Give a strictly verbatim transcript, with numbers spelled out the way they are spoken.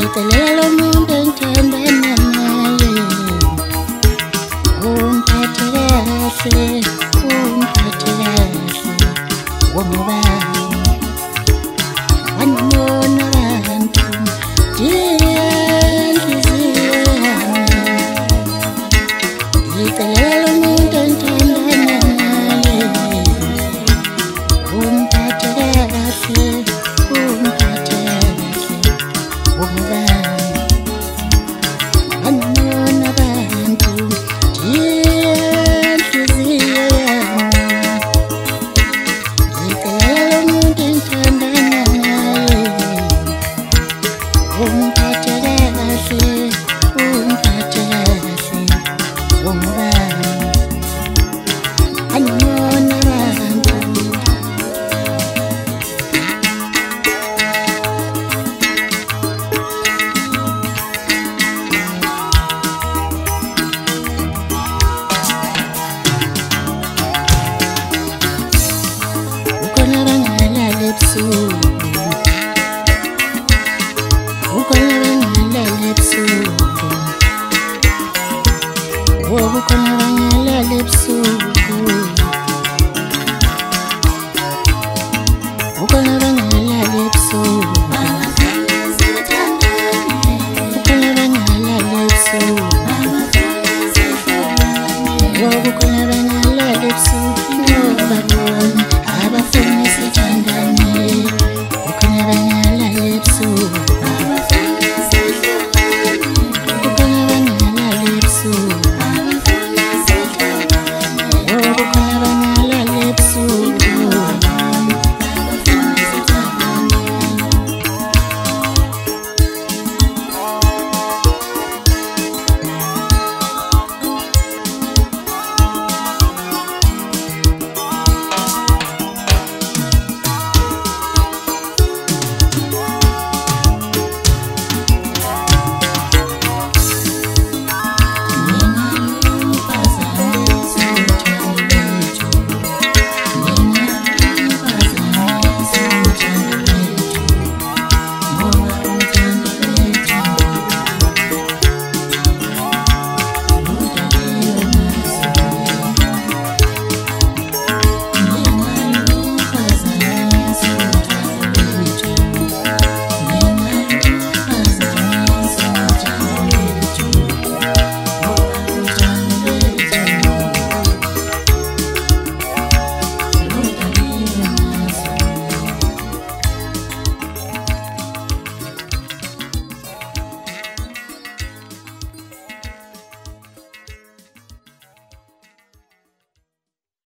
Ngicelela umuntu engithembene naye, ungiphathe kahle, ungiphathe kahle, wongubani wanibona abantu ndiye enhliziyo yami. Ngicelela umuntu engithembene naye, ungiphathe kahle, ungiphathe kahle, wongubani wanibona abantu ndiye enhliziyo yami. Ngicelela umuntu engithembene naye, ungiphathe kahle, ungiphathe kahle, wongubani wanibona abantu. Kukhona abangalali ebusuku, kukhona abangalali ebusuku, oh kukhona